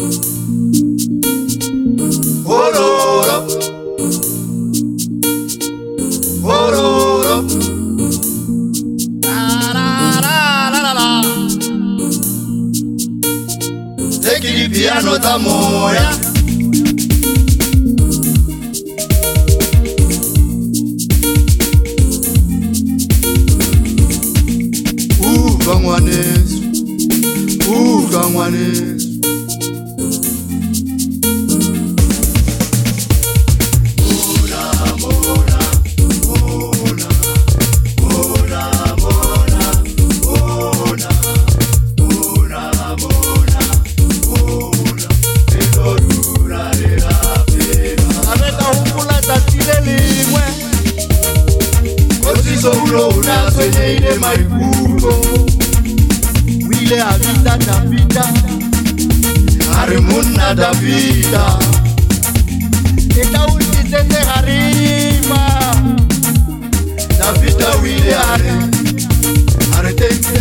Ororo, ororo, la. Take the piano da moya. Kangwanesu. Wile avita Davida, Harimuna Davida, Eta ulitete harima, Davida wile arete,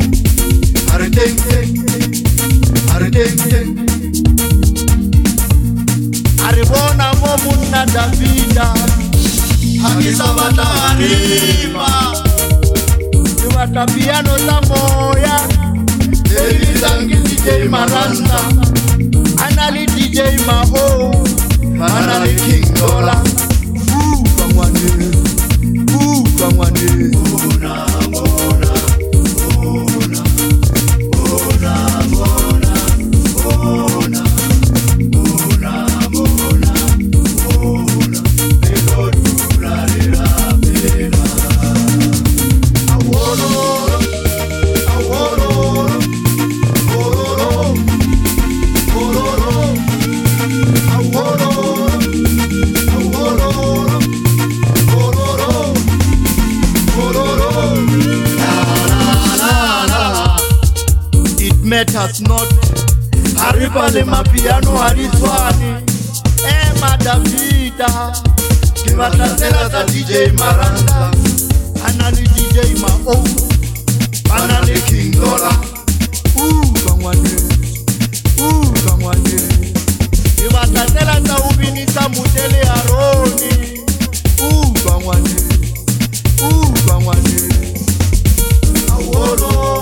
Haribona momuna Davida, Hakisabata harima. Wata piano la moya, Elizangi DJ Maranda, Anali DJ Maho, Anali King Dola. Kangwane, kangwane. Matters not. Haripale mapiano hariswani. Emma Davida. Kivatasela za DJ Maranda. Anali DJ Mao. Anali King Dola. Kangwane. Kangwane. Kivatasela za ubinisa mutele aroni. Kangwane. Kangwane. Awolo.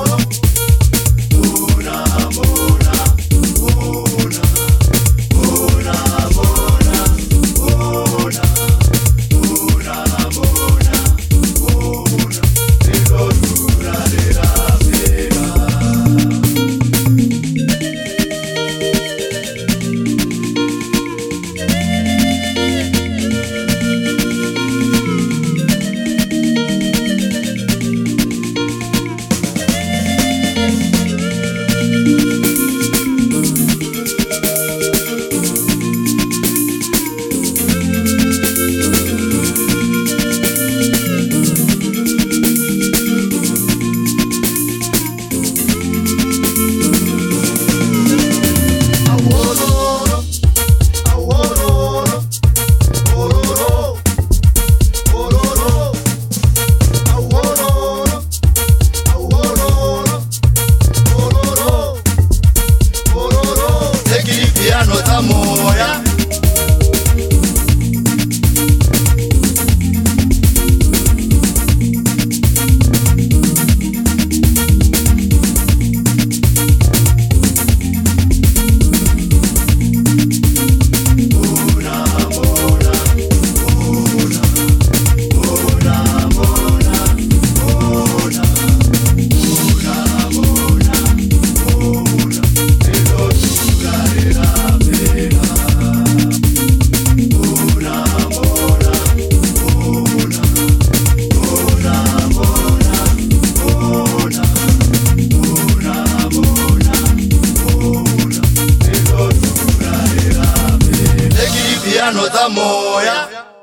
Piano da moya.